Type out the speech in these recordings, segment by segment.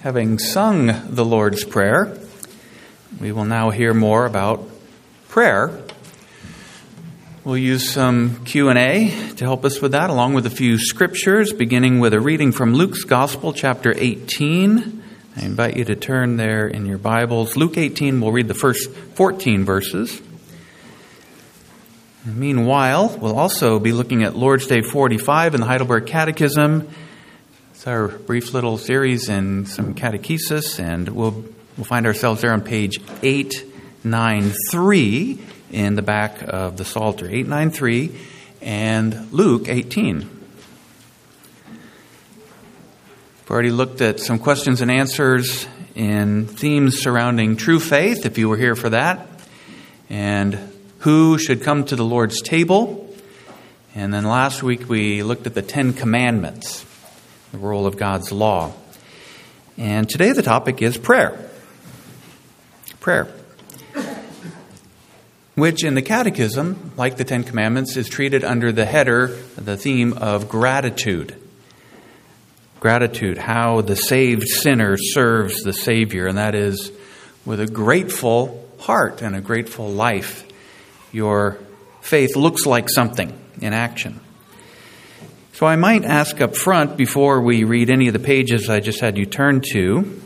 Having sung the Lord's Prayer, we will now hear more about prayer. We'll use some Q&A to help us with that, along with a few scriptures, beginning with a reading from Luke's Gospel, chapter 18. I invite you to turn there in your Bibles. Luke 18, we'll read the first 14 verses. Meanwhile, we'll also be looking at Lord's Day 45 in the Heidelberg Catechism. It's our brief little series in some catechesis, and we'll find ourselves there on page 893 in the back of the Psalter. 893 and Luke 18. We've already looked at some questions and answers in themes surrounding true faith, if you were here for that, and who should come to the Lord's table. And then last week we looked at the 10 Commandments, the role of God's law. And today the topic is prayer. Prayer, which in the Catechism, like the 10 Commandments, is treated under the header, the theme of gratitude. Gratitude, how the saved sinner serves the Savior, and that is with a grateful heart and a grateful life. Your faith looks like something in action. So I might ask up front, before we read any of the pages I just had you turn to,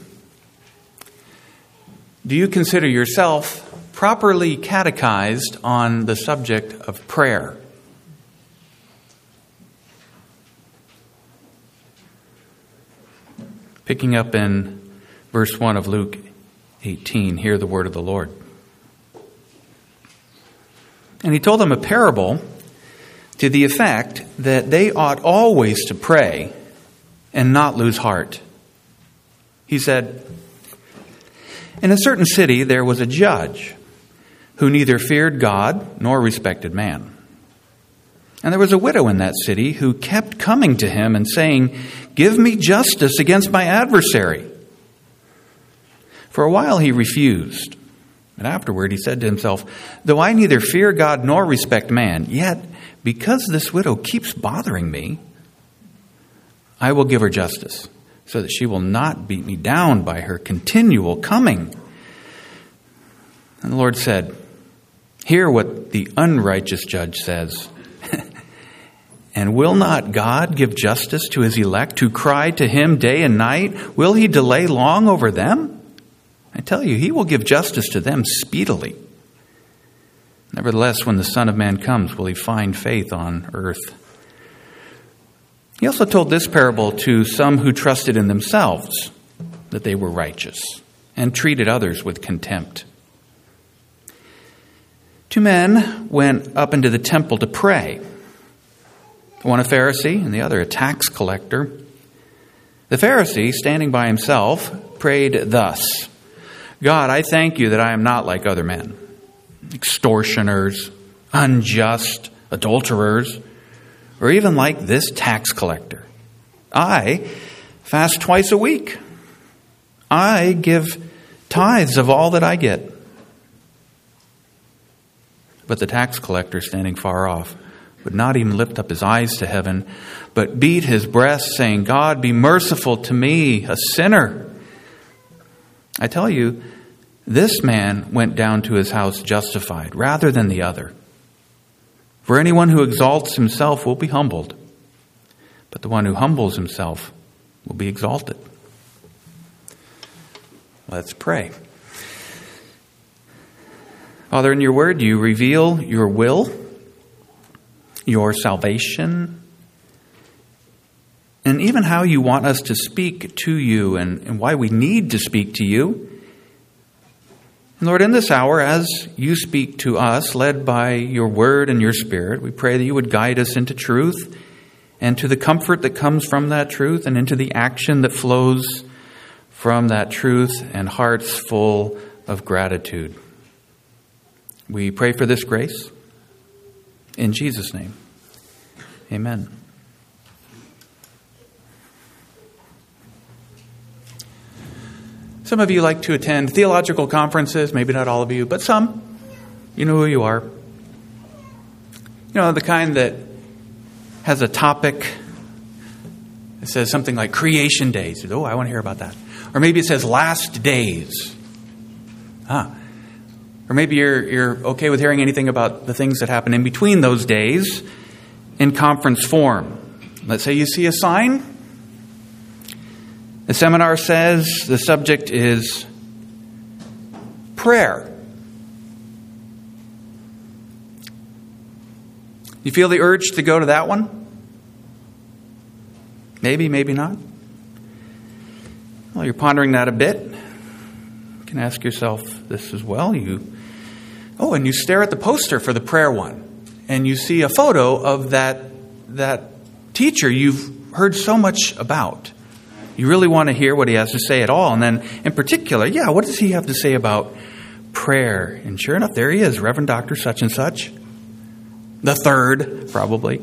do you consider yourself properly catechized on the subject of prayer? Picking up in verse 1 of Luke 18, hear the word of the Lord. And he told them a parable to the effect that they ought always to pray and not lose heart. He said, in a certain city there was a judge who neither feared God nor respected man. And there was a widow in that city who kept coming to him and saying, "Give me justice against my adversary." For a while he refused. But afterward he said to himself, "Though I neither fear God nor respect man, yet because this widow keeps bothering me, I will give her justice, so that she will not beat me down by her continual coming." And the Lord said, "Hear what the unrighteous judge says. And will not God give justice to his elect who cry to him day and night? Will he delay long over them? I tell you, he will give justice to them speedily. Nevertheless, when the Son of Man comes, will he find faith on earth?" He also told this parable to some who trusted in themselves that they were righteous and treated others with contempt. Two men went up into the temple to pray. One a Pharisee and the other a tax collector. The Pharisee, standing by himself, prayed thus: "God, I thank you that I am not like other men, extortioners, unjust, adulterers, or even like this tax collector. I fast twice a week. I give tithes of all that I get." But the tax collector, standing far off, would not even lift up his eyes to heaven, but beat his breast, saying, "God, be merciful to me, a sinner." I tell you, this man went down to his house justified rather than the other. For anyone who exalts himself will be humbled, but the one who humbles himself will be exalted. Let's pray. Father, in your word, you reveal your will, your salvation, and even how you want us to speak to you and why we need to speak to you. And Lord, in this hour, as you speak to us, led by your word and your spirit, we pray that you would guide us into truth and to the comfort that comes from that truth and into the action that flows from that truth and hearts full of gratitude. We pray for this grace. In Jesus' name, amen. Some of you like to attend theological conferences, maybe not all of you, but some. You know who you are. You know, the kind that has a topic that says something like Creation Days. Oh, I want to hear about that. Or maybe it says last days. Or maybe you're okay with hearing anything about the things that happen in between those days in conference form. Let's say you see a sign. The seminar says the subject is prayer. You feel the urge to go to that one? Maybe, maybe not. Well, you're pondering that a bit. You can ask yourself this as well. And you stare at the poster for the prayer one, and you see a photo of that teacher you've heard so much about. You really want to hear what he has to say at all. And then, in particular, what does he have to say about prayer? And sure enough, there he is, Reverend Dr. Such and Such. The third, probably.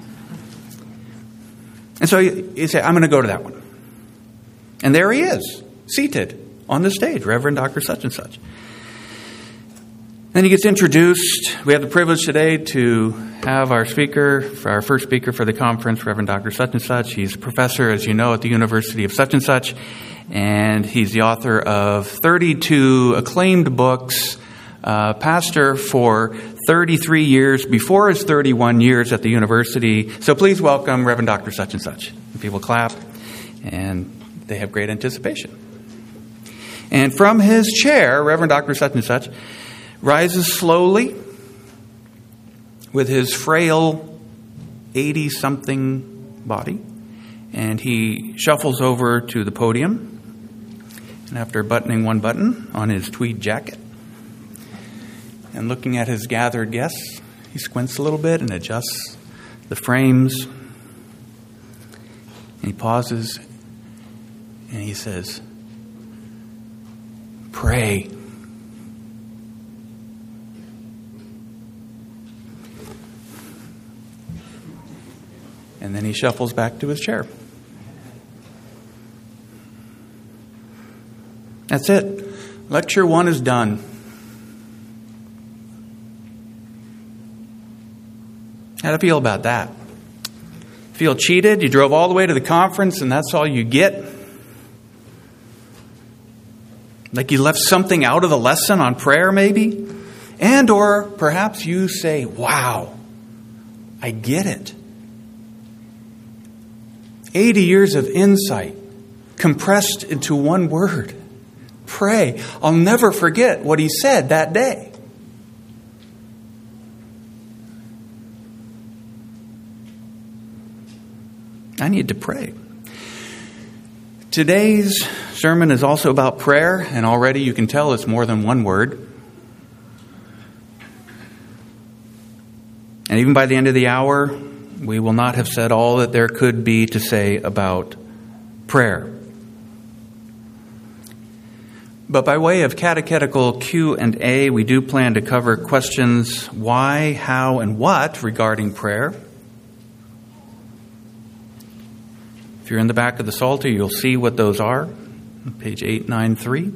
And so you say, I'm going to go to that one. And there he is, seated on the stage, Reverend Dr. Such and Such. Then he gets introduced. We have the privilege today to have our first speaker for the conference, Reverend Dr. Such and Such. He's a professor, as you know, at the University of Such and Such, and he's the author of 32 acclaimed books, pastor for 33 years before his 31 years at the university. So please welcome Reverend Dr. Such and Such. People clap, and they have great anticipation. And from his chair, Reverend Dr. Such and Such rises slowly with his frail 80-something body, and he shuffles over to the podium. And after buttoning one button on his tweed jacket and looking at his gathered guests, he squints a little bit and adjusts the frames. And he pauses and he says, "Pray." And then he shuffles back to his chair. That's it. Lecture 1 is done. How do you feel about that? Feel cheated? You drove all the way to the conference and that's all you get? Like you left something out of the lesson on prayer maybe? And or perhaps you say, wow, I get it. 80 years of insight compressed into one word. Pray. I'll never forget what he said that day. I need to pray. Today's sermon is also about prayer, and already you can tell it's more than one word. And even by the end of the hour, we will not have said all that there could be to say about prayer. But by way of catechetical Q&A, we do plan to cover questions why, how, and what regarding prayer. If you're in the back of the Psalter, you'll see what those are. Page 893.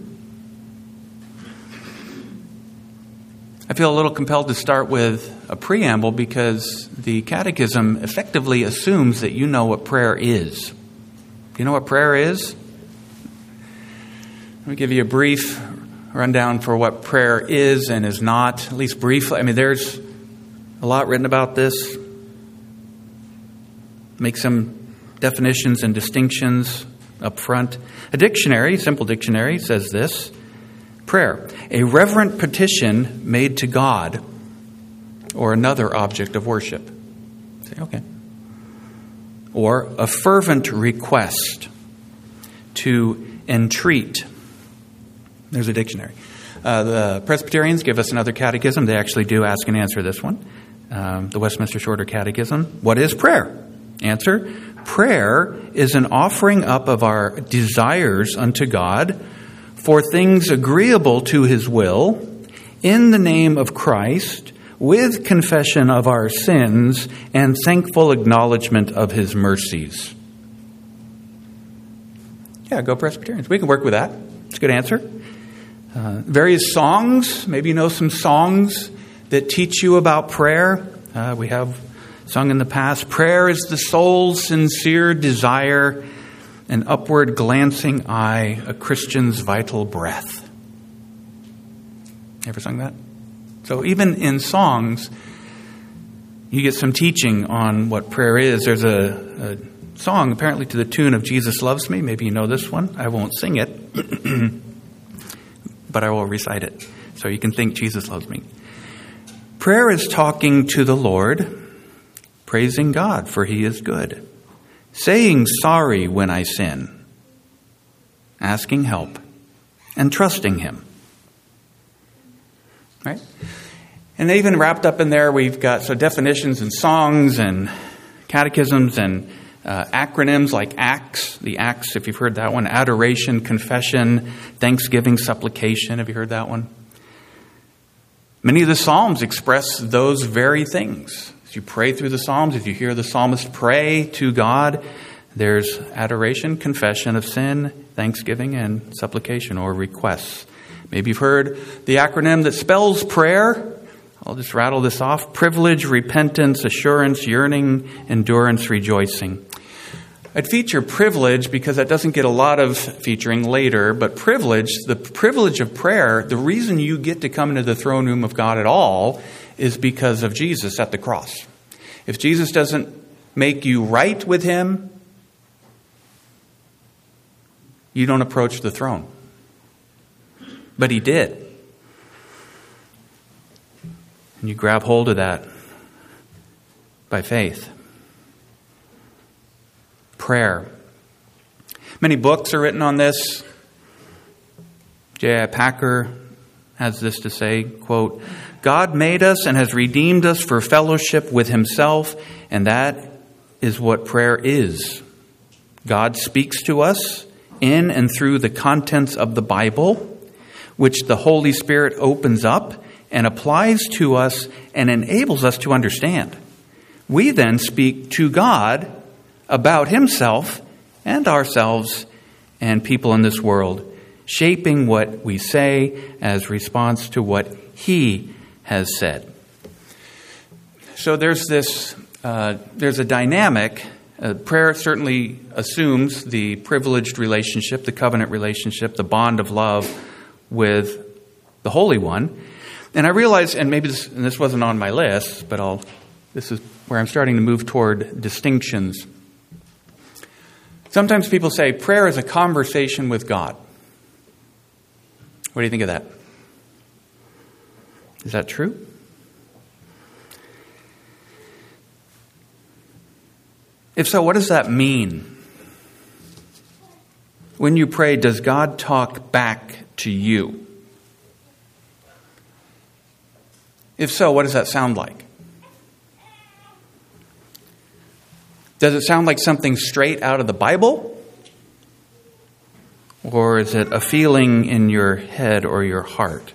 I feel a little compelled to start with a preamble because the Catechism effectively assumes that you know what prayer is. Do you know what prayer is? Let me give you a brief rundown for what prayer is and is not, at least briefly. I mean, there's a lot written about this. Make some definitions and distinctions up front. A dictionary, simple dictionary, says this. Prayer, a reverent petition made to God or another object of worship. Say, okay. Or a fervent request, to entreat. There's a dictionary. The Presbyterians give us another catechism. They actually do ask and answer this one. The Westminster Shorter Catechism. What is prayer? Answer, prayer is an offering up of our desires unto God for things agreeable to His will, in the name of Christ, with confession of our sins and thankful acknowledgement of His mercies. Yeah, go Presbyterians. We can work with that. It's a good answer. Various songs. Maybe you know some songs that teach you about prayer. We have sung in the past. Prayer is the soul's sincere desire. an upward glancing eye, a Christian's vital breath. Ever sung that? So even in songs, you get some teaching on what prayer is. There's a song apparently to the tune of Jesus Loves Me. Maybe you know this one. I won't sing it, but I will recite it so you can think Jesus loves me. Prayer is talking to the Lord, praising God for He is good, saying sorry when I sin, asking help, and trusting Him. Right? And even wrapped up in there, we've got definitions and songs and catechisms and acronyms like ACTS. The ACTS, if you've heard that one, adoration, confession, thanksgiving, supplication. Have you heard that one? Many of the Psalms express those very things. As you pray through the Psalms, if you hear the psalmist pray to God, there's adoration, confession of sin, thanksgiving, and supplication or requests. Maybe you've heard the acronym that spells prayer. I'll just rattle this off. Privilege, repentance, assurance, yearning, endurance, rejoicing. I'd feature privilege because that doesn't get a lot of featuring later, but the privilege of prayer, the reason you get to come into the throne room of God at all is because of Jesus at the cross. If Jesus doesn't make you right with Him, you don't approach the throne. But He did. And you grab hold of that by faith. Prayer. Many books are written on this. J.I. Packer has this to say, quote, God made us and has redeemed us for fellowship with Himself, and that is what prayer is. God speaks to us in and through the contents of the Bible, which the Holy Spirit opens up and applies to us and enables us to understand. We then speak to God about Himself and ourselves and people in this world, shaping what we say as response to what He has said. So there's a dynamic. Prayer certainly assumes the privileged relationship, the covenant relationship, the bond of love with the Holy One. And I realize, and maybe this wasn't on my list, but this is where I'm starting to move toward distinctions. Sometimes people say prayer is a conversation with God. What do you think of that? Is that true? If so, what does that mean? When you pray, does God talk back to you? If so, what does that sound like? Does it sound like something straight out of the Bible? Or is it a feeling in your head or your heart?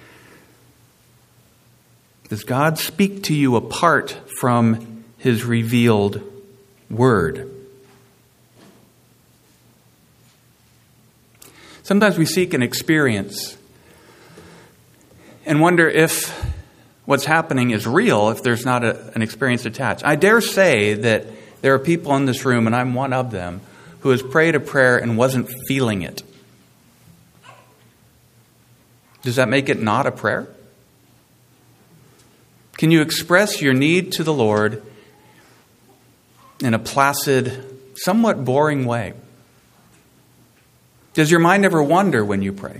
Does God speak to you apart from His revealed Word? Sometimes we seek an experience and wonder if what's happening is real, if there's not an experience attached. I dare say that there are people in this room, and I'm one of them, who has prayed a prayer and wasn't feeling it. Does that make it not a prayer? Can you express your need to the Lord in a placid, somewhat boring way? Does your mind ever wander when you pray?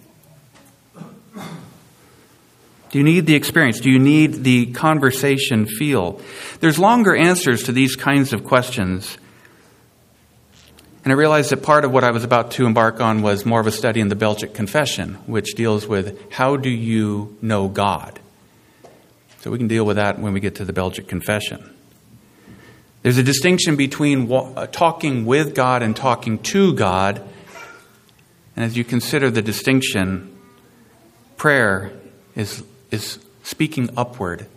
Do you need the experience? Do you need the conversation feel? There's longer answers to these kinds of questions. And I realized that part of what I was about to embark on was more of a study in the Belgic Confession, which deals with how do you know God? So we can deal with that when we get to the Belgic Confession. There's a distinction between talking with God and talking to God. And as you consider the distinction, prayer is speaking upward.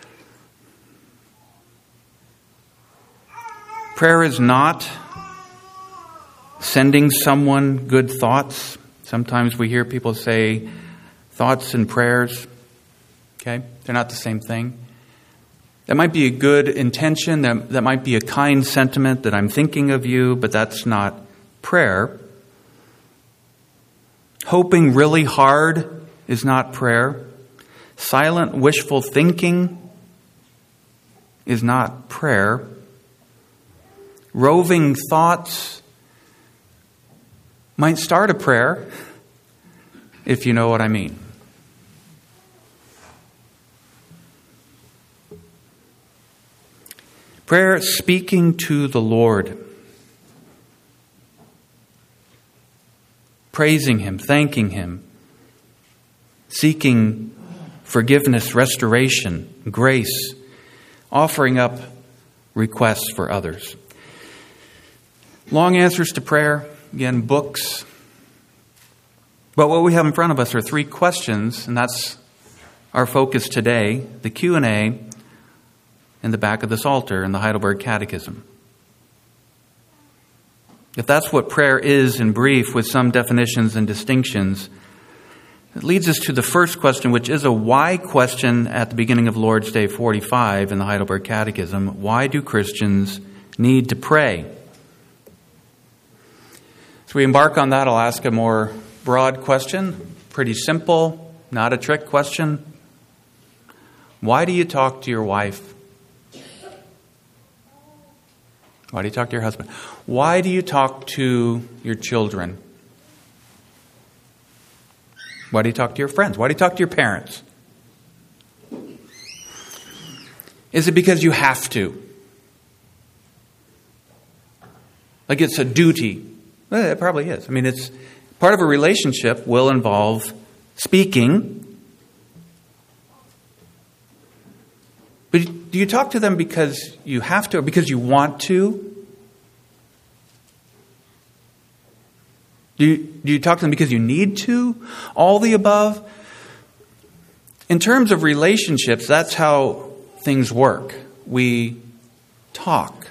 Prayer is not sending someone good thoughts. Sometimes we hear people say thoughts and prayers. Okay? They're not the same thing. That might be a good intention. That might be a kind sentiment that I'm thinking of you, but that's not prayer. Hoping really hard is not prayer. Silent, wishful thinking is not prayer. Roving thoughts might start a prayer, if you know what I mean. Prayer, speaking to the Lord, praising Him, thanking Him, seeking forgiveness, restoration, grace, offering up requests for others. Long answers to prayer, again, books. But what we have in front of us are 3 questions, and that's our focus today, the Q&A in the back of this altar in the Heidelberg Catechism. If that's what prayer is in brief, with some definitions and distinctions, it leads us to the first question, which is a why question at the beginning of Lord's Day 45 in the Heidelberg Catechism. Why do Christians need to pray? As we embark on that, I'll ask a more broad question, pretty simple, not a trick question. Why do you talk to your wife? Why do you talk to your husband? Why do you talk to your children? Why do you talk to your friends? Why do you talk to your parents? Is it because you have to? Like it's a duty? Well, it probably is. I mean, it's part of a relationship will involve speaking. But do you talk to them because you have to or because you want to? Do you talk to them because you need to? All the above? In terms of relationships, that's how things work. We talk.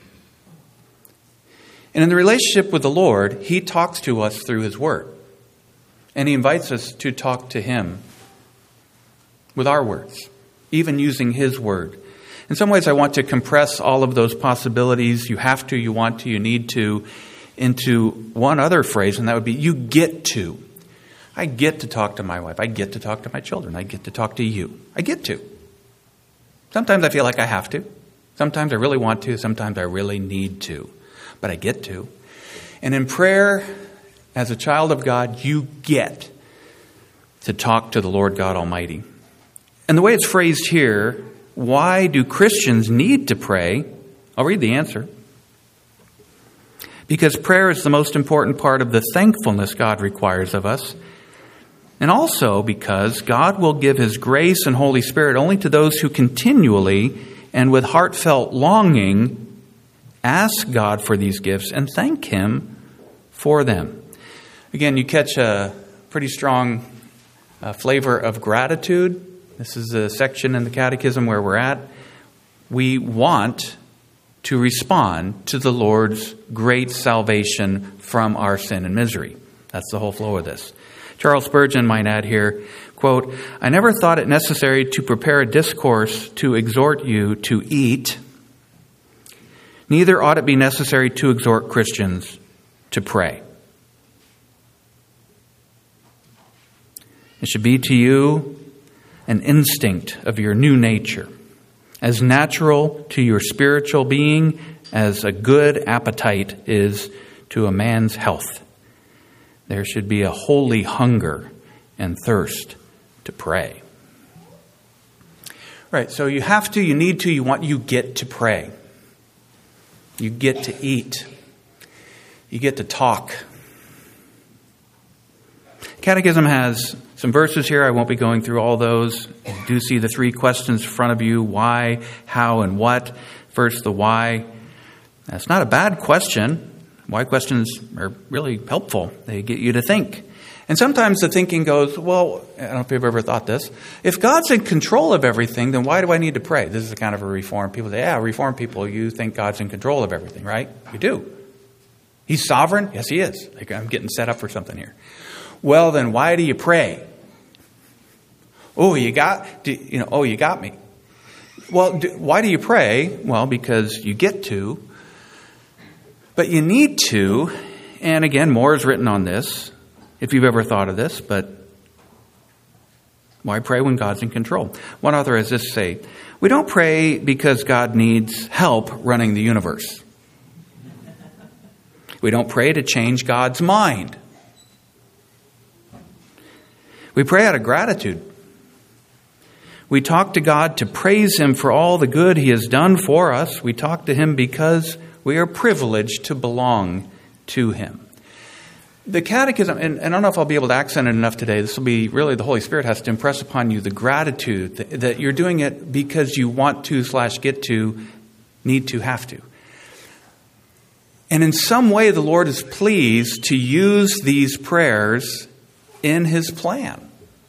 And in the relationship with the Lord, He talks to us through His Word. And He invites us to talk to Him with our words, even using His Word. In some ways, I want to compress all of those possibilities, you have to, you want to, you need to, into one other phrase, and that would be, you get to. I get to talk to my wife. I get to talk to my children. I get to talk to you. I get to. Sometimes I feel like I have to. Sometimes I really want to. Sometimes I really need to. But I get to. And in prayer, as a child of God, you get to talk to the Lord God Almighty. And the way it's phrased here, why do Christians need to pray? I'll read the answer. Because prayer is the most important part of the thankfulness God requires of us. And also because God will give His grace and Holy Spirit only to those who continually and with heartfelt longing ask God for these gifts and thank Him for them. Again, you catch a pretty strong flavor of gratitude. This is a section in the Catechism where we're at. We want to respond to the Lord's great salvation from our sin and misery. That's the whole flow of this. Charles Spurgeon might add here, quote, I never thought it necessary to prepare a discourse to exhort you to eat. Neither ought it be necessary to exhort Christians to pray. It should be to you an instinct of your new nature, as natural to your spiritual being as a good appetite is to a man's health. There should be a holy hunger and thirst to pray. Right, so you have to, you need to, you want, you get to pray. You get to eat. You get to talk. Catechism has some verses here. I won't be going through all those. You do see the 3 questions in front of you. Why, how, and what. First, the why. That's not a bad question. Why questions are really helpful. They get you to think. And sometimes the thinking goes, well, I don't know if you've ever thought this. If God's in control of everything, then why do I need to pray? This is kind of a Reformed people say, yeah, Reformed people, you think God's in control of everything, right? You do. He's sovereign? Yes, He is. Like, I'm getting set up for something here. Well, then why do you pray? You got me. Well, why do you pray? Well, because you get to. But you need to And again, more is written on this, if you've ever thought of this, but why pray when God's in control? One author has this to say, we don't pray because God needs help running the universe. We don't pray to change God's mind. We pray out of gratitude. We talk to God to praise Him for all the good He has done for us. We talk to Him because we are privileged to belong to Him. The Catechism, and I don't know if I'll be able to accent it enough today, this will be really the Holy Spirit has to impress upon you the gratitude that you're doing it because you want to / get to, need to, have to. And in some way the Lord is pleased to use these prayers in His plan.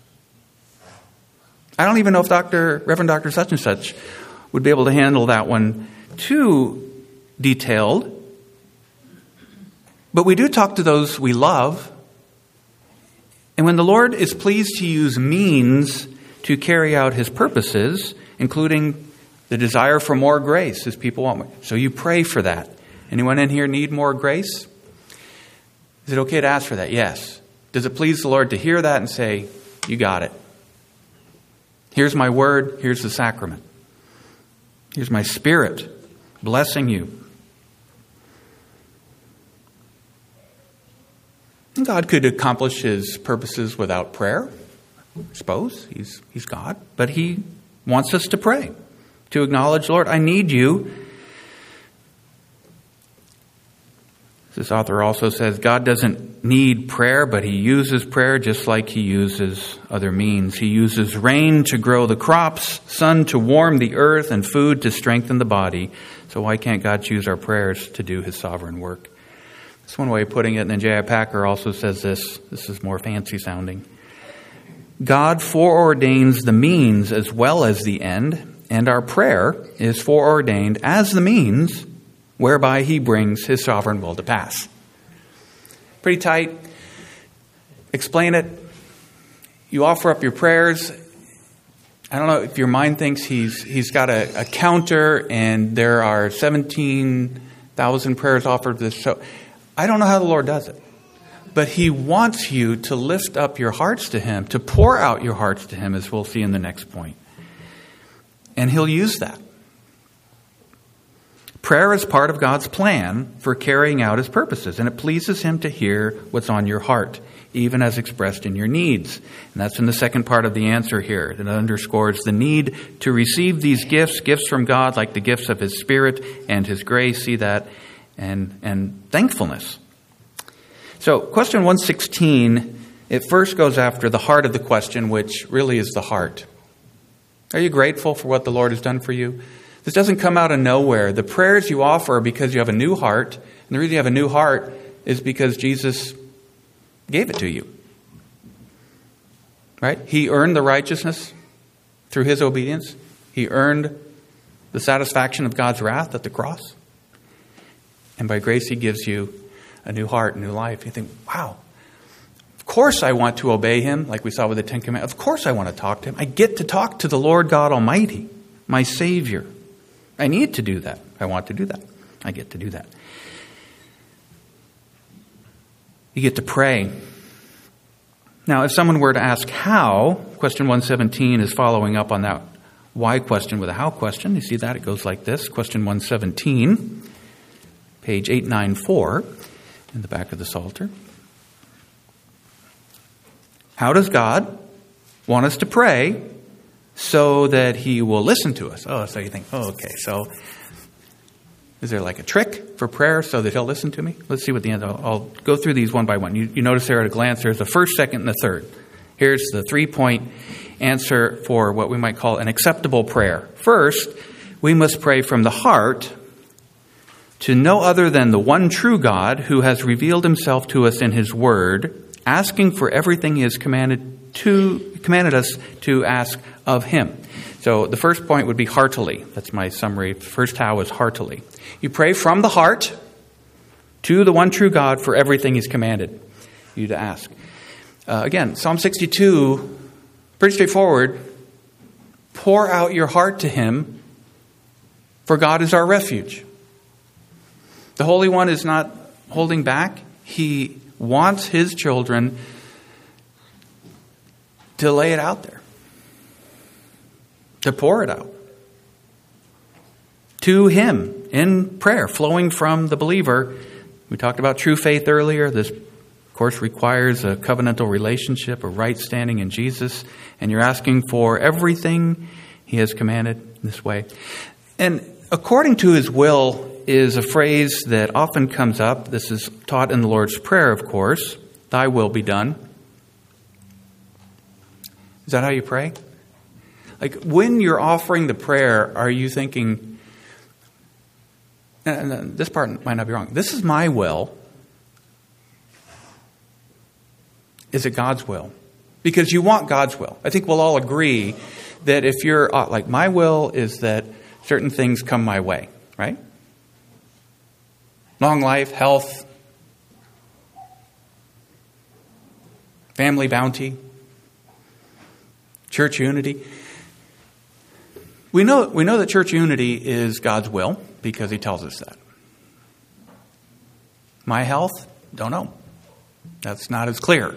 I don't even know if Reverend Dr. such and such would be able to handle that one too detailed. But we do talk to those we love. And when the Lord is pleased to use means to carry out His purposes, including the desire for more grace, as people want more. So you pray for that. Anyone in here need more grace? Is it okay to ask for that? Yes. Does it please the Lord to hear that and say, you got it. Here's my word. Here's the sacrament. Here's my Spirit blessing you. And God could accomplish His purposes without prayer, I suppose. He's God. But He wants us to pray, to acknowledge, Lord, I need you. This author also says God doesn't need prayer, but He uses prayer just like He uses other means. He uses rain to grow the crops, sun to warm the earth, and food to strengthen the body. So why can't God choose our prayers to do His sovereign work? That's one way of putting it. And then J.I. Packer also says this. This is more fancy sounding. God foreordains the means as well as the end, and our prayer is foreordained as the means whereby He brings His sovereign will to pass. Pretty tight. Explain it. You offer up your prayers. I don't know if your mind thinks he's got a counter and there are 17,000 prayers offered to this show. I don't know how the Lord does it. But He wants you to lift up your hearts to Him, to pour out your hearts to Him, as we'll see in the next point. And He'll use that. Prayer is part of God's plan for carrying out His purposes, and it pleases Him to hear what's on your heart, even as expressed in your needs. And that's in the second part of the answer here. It underscores the need to receive these gifts from God, like the gifts of His Spirit and His grace. See that? And thankfulness. So question 116, it first goes after the heart of the question, which really is the heart. Are you grateful for what the Lord has done for you? This doesn't come out of nowhere. The prayers you offer are because you have a new heart. And the reason you have a new heart is because Jesus gave it to you. Right? He earned the righteousness through His obedience. He earned the satisfaction of God's wrath at the cross. And by grace He gives you a new heart, a new life. You think, wow, of course I want to obey Him, like we saw with the Ten Commandments. Of course I want to talk to Him. I get to talk to the Lord God Almighty, my Savior. I need to do that. I want to do that. I get to do that. You get to pray. Now, if someone were to ask how, question 117 is following up on that why question with a how question. You see that? It goes like this. Question 117, page 894 in the back of the Psalter. How does God want us to pray so that He will listen to us? Oh, so you think, okay, so is there like a trick for prayer so that He'll listen to me? Let's see what the end. I'll go through these one by one. You notice there at a glance, there's the first, second, and the third. Here's the 3-point answer for what we might call an acceptable prayer. First, we must pray from the heart to no other than the one true God who has revealed Himself to us in His Word, asking for everything He has commanded us to ask of Him. So the first point would be heartily. That's my summary. First how is heartily. You pray from the heart to the one true God for everything He's commanded you to ask. Again, Psalm 62, pretty straightforward. Pour out your heart to Him, for God is our refuge. The Holy One is not holding back. He wants his children to lay it out there, to pour it out to him in prayer, flowing from the believer. We talked about true faith earlier. This, of course, requires a covenantal relationship, a right standing in Jesus, and you're asking for everything he has commanded this way. And according to his will is a phrase that often comes up. This is taught in the Lord's Prayer, of course. Thy will be done. Is that how you pray? Like when you're offering the prayer, are you thinking, and this part might not be wrong, this is my will. Is it God's will? Because you want God's will. I think we'll all agree that if you're like, my will is that certain things come my way, right? Long life, health, family bounty, church unity. We know that church unity is God's will because he tells us that. My health? Don't know. That's not as clear.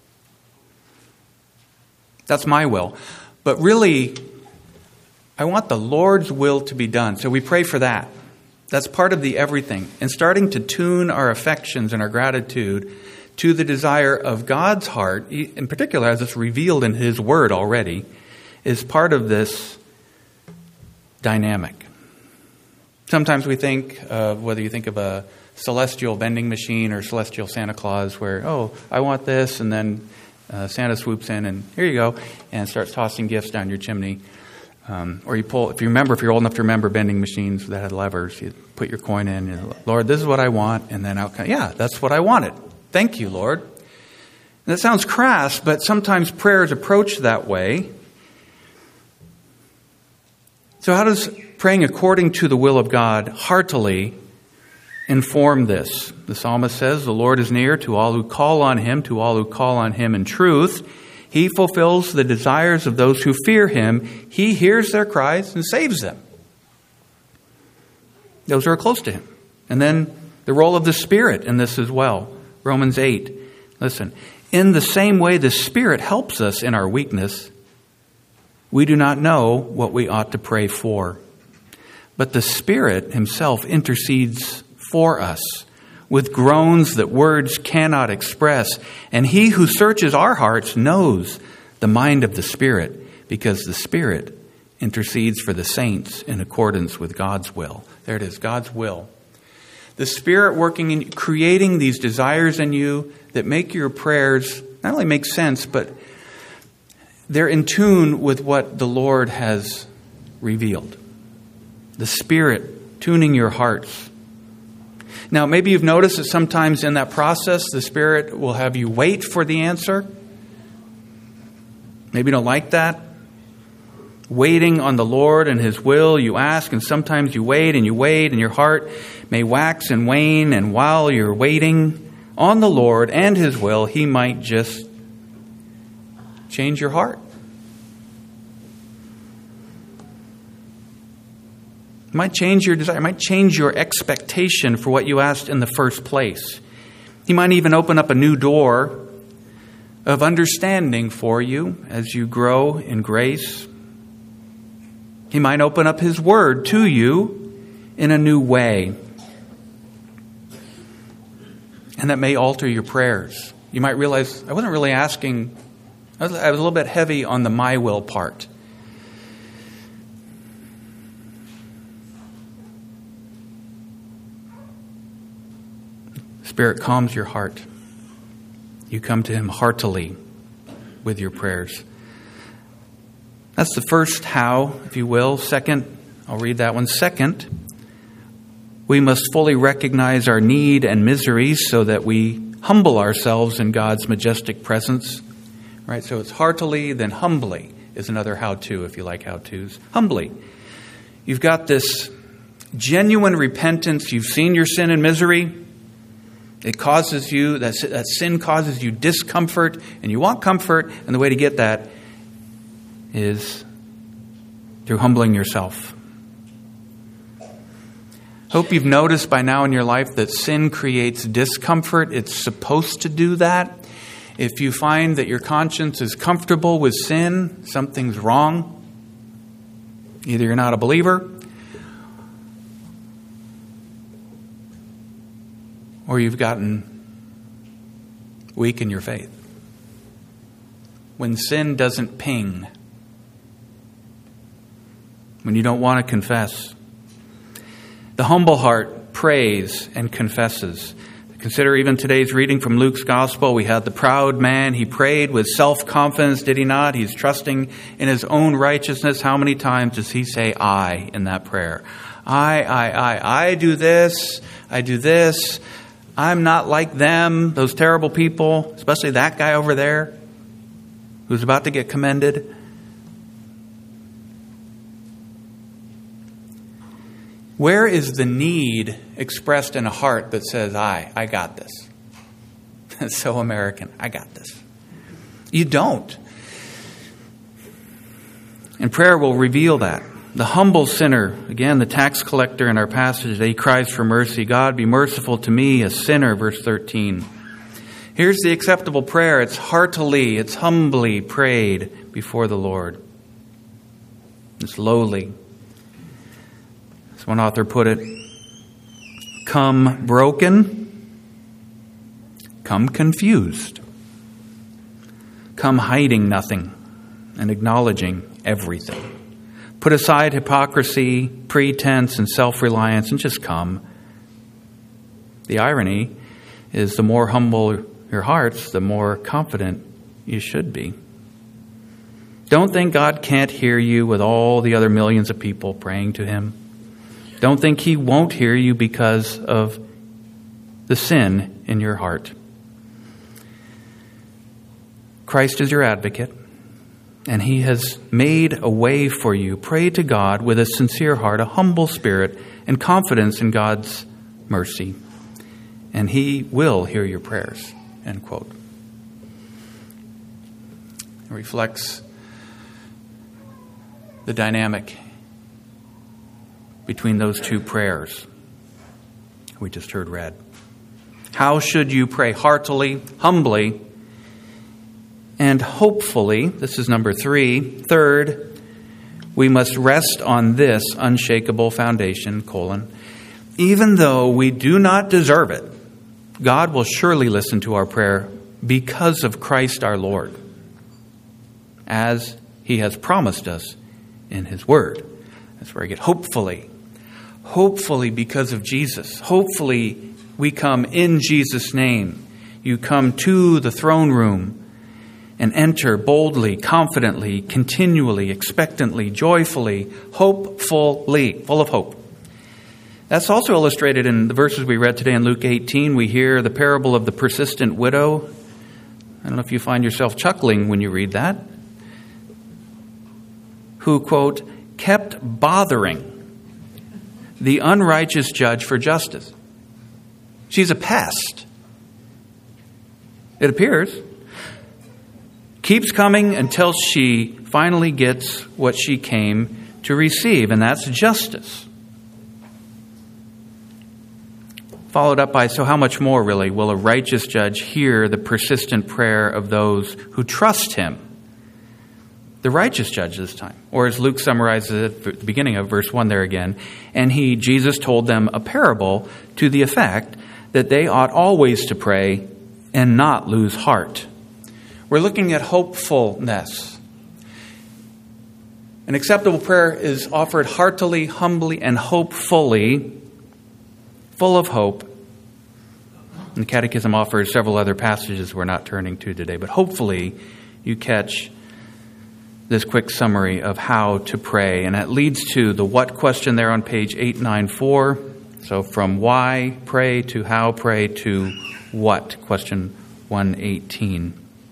That's my will. But really, I want the Lord's will to be done. So we pray for that. That's part of the everything. And starting to tune our affections and our gratitude to the desire of God's heart, in particular as it's revealed in his word already, is part of this dynamic. Sometimes we think of, whether you think of a celestial vending machine or celestial Santa Claus, where, oh, I want this, and then Santa swoops in and here you go, and starts tossing gifts down your chimney. Or you pull, if you're old enough to remember vending machines that had levers, you put your coin in, and, Lord, this is what I want, and then out comes, yeah, that's what I wanted. Thank you, Lord. And that sounds crass, but sometimes prayer is approached that way. So how does praying according to the will of God heartily inform this? The psalmist says, the Lord is near to all who call on him, to all who call on him in truth. He fulfills the desires of those who fear him. He hears their cries and saves them. Those who are close to him. And then the role of the Spirit in this as well. Romans 8. Listen, in the same way the Spirit helps us in our weakness, we do not know what we ought to pray for. But the Spirit himself intercedes for us with groans that words cannot express. And he who searches our hearts knows the mind of the Spirit, because the Spirit intercedes for the saints in accordance with God's will. There it is, God's will. The Spirit working in, creating these desires in you that make your prayers not only make sense, but they're in tune with what the Lord has revealed. The Spirit tuning your hearts. Now, maybe you've noticed that sometimes in that process, the Spirit will have you wait for the answer. Maybe you don't like that. Waiting on the Lord and his will, you ask, and sometimes you wait, and your heart may wax and wane, and while you're waiting on the Lord and his will, he might just change your heart. It might change your desire. It might change your expectation for what you asked in the first place. He might even open up a new door of understanding for you as you grow in grace. He might open up his word to you in a new way. And that may alter your prayers. You might realize, I wasn't really asking, I was a little bit heavy on the my will part. Spirit calms your heart. You come to him heartily with your prayers. That's the first how, if you will. Second, I'll read that one. Second, we must fully recognize our need and misery so that we humble ourselves in God's majestic presence. Right? So it's heartily, then humbly is another how-to, if you like how-tos. Humbly. You've got this genuine repentance. You've seen your sin and misery. It causes you, that sin causes you discomfort, and you want comfort, and the way to get that is through humbling yourself. Hope you've noticed by now in your life that sin creates discomfort. It's supposed to do that. If you find that your conscience is comfortable with sin, something's wrong. Either you're not a believer, or you've gotten weak in your faith. When sin doesn't ping, when you don't want to confess, the humble heart prays and confesses. Consider even today's reading from Luke's Gospel. We had the proud man. He prayed with self-confidence, did he not? He's trusting in his own righteousness. How many times does he say I in that prayer? I do this, I do this. I'm not like them, those terrible people, especially that guy over there who's about to get commended. Where is the need expressed in a heart that says, I got this? That's so American. I got this. You don't. And prayer will reveal that. The humble sinner, again, the tax collector in our passage, he cries for mercy. God, be merciful to me, a sinner, verse 13. Here's the acceptable prayer. It's heartily, it's humbly prayed before the Lord. It's lowly. As one author put it, come broken, come confused, come hiding nothing and acknowledging everything. Put aside hypocrisy, pretense, and self-reliance, and just come. The irony is the more humble your hearts, the more confident you should be. Don't think God can't hear you with all the other millions of people praying to Him. Don't think He won't hear you because of the sin in your heart. Christ is your advocate, and He has made a way for you. Pray to God with a sincere heart, a humble spirit, and confidence in God's mercy. And He will hear your prayers. End quote. It reflects the dynamic between those two prayers we just heard read. How should you pray? Heartily, humbly, and hopefully. This is number 3. Third, we must rest on this unshakable foundation, even though we do not deserve it, God will surely listen to our prayer because of Christ our Lord, as He has promised us in His Word. That's where I get hopefully. Hopefully because of Jesus. Hopefully we come in Jesus' name. You come to the throne room and enter boldly, confidently, continually, expectantly, joyfully, hopefully, full of hope. That's also illustrated in the verses we read today in Luke 18. We hear the parable of the persistent widow. I don't know if you find yourself chuckling when you read that. Who, quote, kept bothering the unrighteous judge for justice. She's a pest. It appears. Keeps coming until she finally gets what she came to receive, and that's justice. Followed up by, so how much more really will a righteous judge hear the persistent prayer of those who trust Him? The righteous judge this time. Or as Luke summarizes it at the beginning of verse 1 there again, and Jesus told them a parable to the effect that they ought always to pray and not lose heart. We're looking at hopefulness. An acceptable prayer is offered heartily, humbly, and hopefully, full of hope. And the Catechism offers several other passages we're not turning to today, but hopefully you catch this quick summary of how to pray. And that leads to the what question there on page 894. So from why pray to how pray to what, question 118.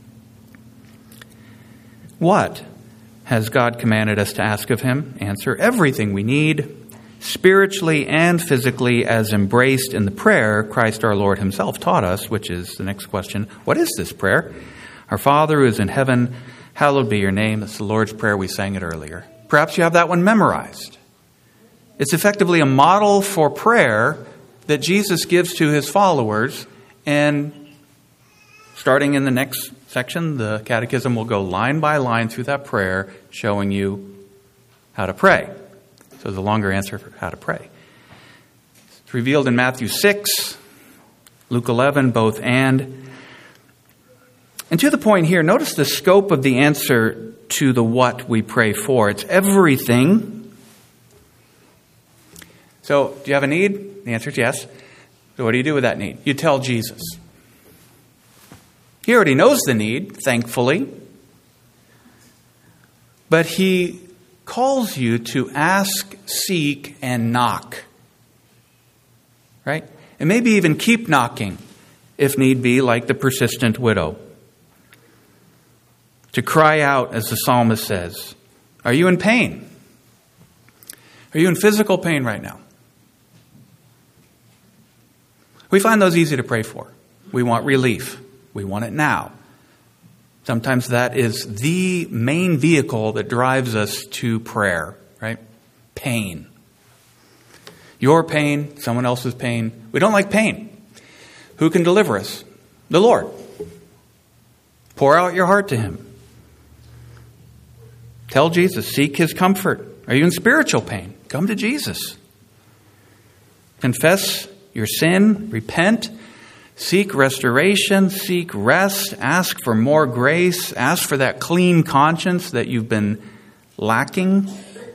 What has God commanded us to ask of Him? Answer, everything we need, spiritually and physically, as embraced in the prayer Christ our Lord Himself taught us, which is the next question. What is this prayer? Our Father who is in heaven, hallowed be your name. That's the Lord's Prayer. We sang it earlier. Perhaps you have that one memorized. It's effectively a model for prayer that Jesus gives to his followers. And starting in the next section, the Catechism will go line by line through that prayer, showing you how to pray. So the longer answer for how to pray. It's revealed in Matthew 6, Luke 11, both and. And to the point here, notice the scope of the answer to the what we pray for. It's everything. So, do you have a need? The answer is yes. So what do you do with that need? You tell Jesus. He already knows the need, thankfully. But he calls you to ask, seek, and knock. Right? And maybe even keep knocking, if need be, like the persistent widow. To cry out, as the psalmist says. Are you in pain? Are you in physical pain right now? We find those easy to pray for. We want relief. We want it now. Sometimes that is the main vehicle that drives us to prayer, right? Pain. Your pain, someone else's pain. We don't like pain. Who can deliver us? The Lord. Pour out your heart to him. Tell Jesus, seek his comfort. Are you in spiritual pain? Come to Jesus. Confess your sin, repent, seek restoration, seek rest, ask for more grace, ask for that clean conscience that you've been lacking.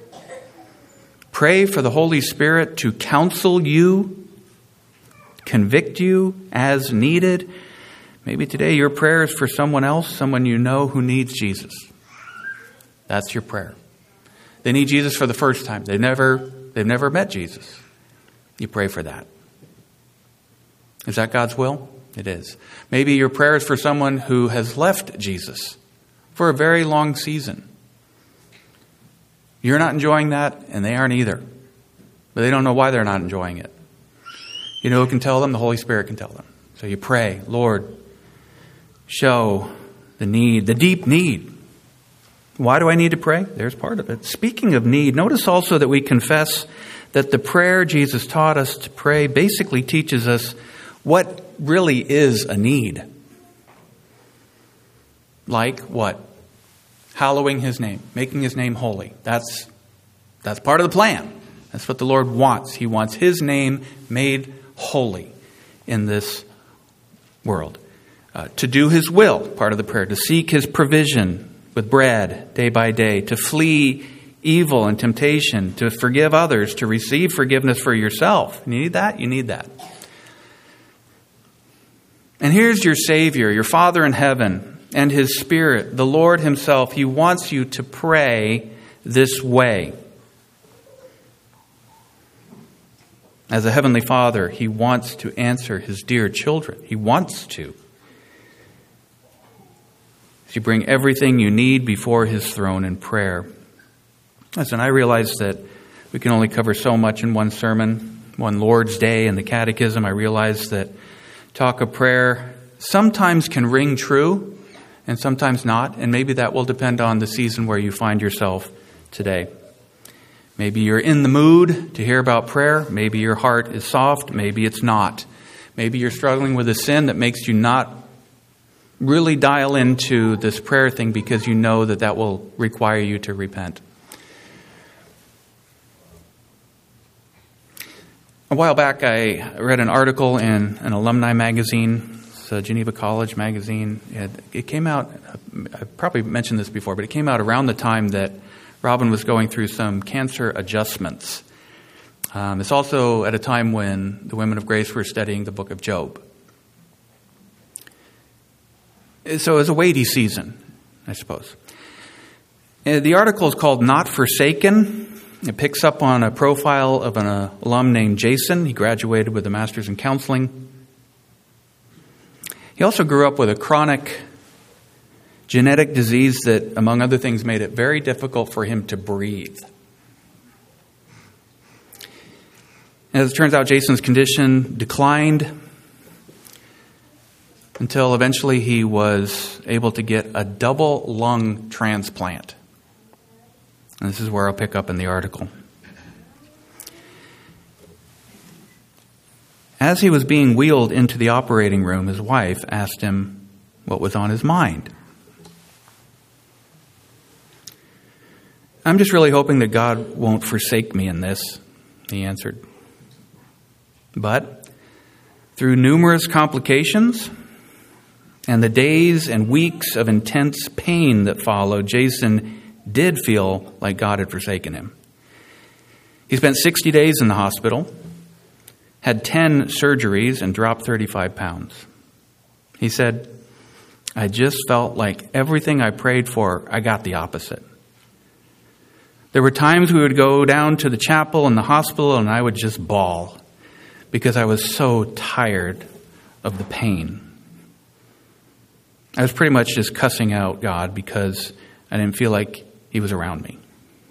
Pray for the Holy Spirit to counsel you, convict you as needed. Maybe today your prayer is for someone else, someone you know who needs Jesus. That's your prayer. They need Jesus for the first time. They've never met Jesus. You pray for that. Is that God's will? It is. Maybe your prayer is for someone who has left Jesus for a very long season. You're not enjoying that, and they aren't either. But they don't know why they're not enjoying it. You know who can tell them? The Holy Spirit can tell them. So you pray, Lord, show the need, the deep need. Why do I need to pray? There's part of it. Speaking of need, notice also that we confess that the prayer Jesus taught us to pray basically teaches us what really is a need. Like what? Hallowing his name, making his name holy. That's part of the plan. That's what the Lord wants. He wants his name made holy in this world. To do his will, part of the prayer. To seek his provision with bread day by day. To flee evil and temptation. To forgive others. To receive forgiveness for yourself. You need that? You need that. And here's your Savior, your Father in heaven, and his Spirit, the Lord himself. He wants you to pray this way. As a heavenly Father, he wants to answer his dear children. He wants to. You bring everything you need before his throne in prayer. Listen, I realize that we can only cover so much in one sermon, one Lord's Day in the Catechism. I realize that talk of prayer sometimes can ring true and sometimes not. And maybe that will depend on the season where you find yourself today. Maybe you're in the mood to hear about prayer. Maybe your heart is soft. Maybe it's not. Maybe you're struggling with a sin that makes you not really dial into this prayer thing because you know that will require you to repent. A while back, I read an article in an alumni magazine, it's a Geneva College magazine. It came out, I probably mentioned this before, but it came out around the time that Robin was going through some cancer adjustments. It's also at a time when the women of grace were studying the book of Job. So it was a weighty season, I suppose. The article is called Not Forsaken. It picks up on a profile of an alum named Jason. He graduated with a master's in counseling. He also grew up with a chronic genetic disease that, among other things, made it very difficult for him to breathe. As it turns out, Jason's condition declined until eventually he was able to get a double lung transplant. And this is where I'll pick up in the article. As he was being wheeled into the operating room, his wife asked him what was on his mind. "I'm just really hoping that God won't forsake me in this," he answered. But through numerous complications and the days and weeks of intense pain that followed, Jason did feel like God had forsaken him. He spent 60 days in the hospital, had 10 surgeries, and dropped 35 pounds. He said, "I just felt like everything I prayed for, I got the opposite. There were times we would go down to the chapel in the hospital and I would just bawl because I was so tired of the pain. I was pretty much just cussing out God because I didn't feel like he was around me."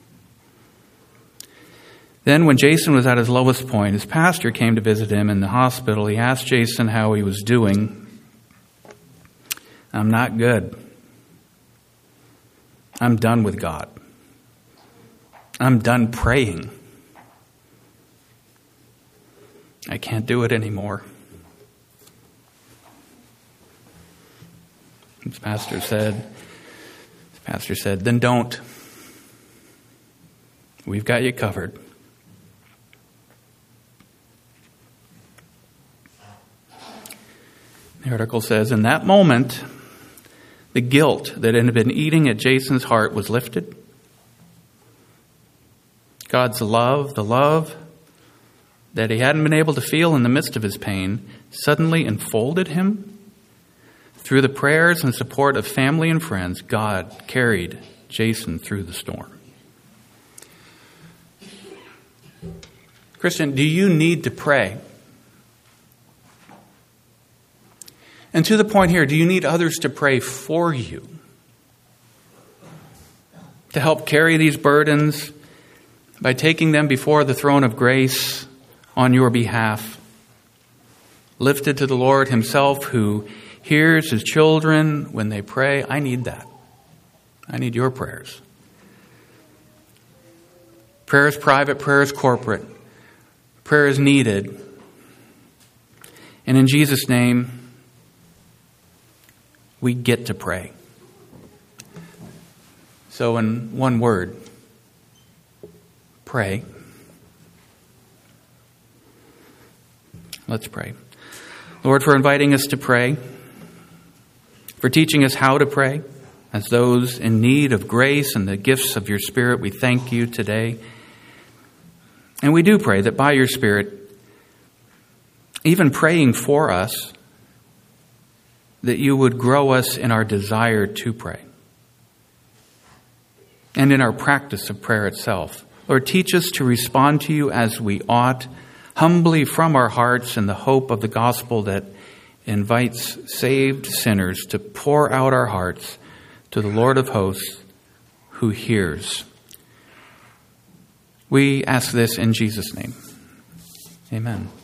Then when Jason was at his lowest point, his pastor came to visit him in the hospital. He asked Jason how he was doing. "I'm not good. I'm done with God. I'm done praying. I can't do it anymore." His pastor said, "Then don't. We've got you covered." The article says, in that moment, the guilt that had been eating at Jason's heart was lifted. God's love, the love that he hadn't been able to feel in the midst of his pain, suddenly enfolded him. Through the prayers and support of family and friends, God carried Jason through the storm. Christian, do you need to pray? And to the point here, do you need others to pray for you? To help carry these burdens by taking them before the throne of grace on your behalf, lifted to the Lord himself, who hears his children when they pray. I need that. I need your prayers. Prayer is private, prayer is corporate. Prayer is needed. And in Jesus' name, we get to pray. So in one word, pray. Let's pray. Lord, for inviting us to pray, for teaching us how to pray as those in need of grace and the gifts of your Spirit, we thank you today. And we do pray that by your Spirit, even praying for us, that you would grow us in our desire to pray and in our practice of prayer itself. Lord, teach us to respond to you as we ought, humbly from our hearts in the hope of the gospel that invites saved sinners to pour out our hearts to the Lord of hosts who hears. We ask this in Jesus' name. Amen.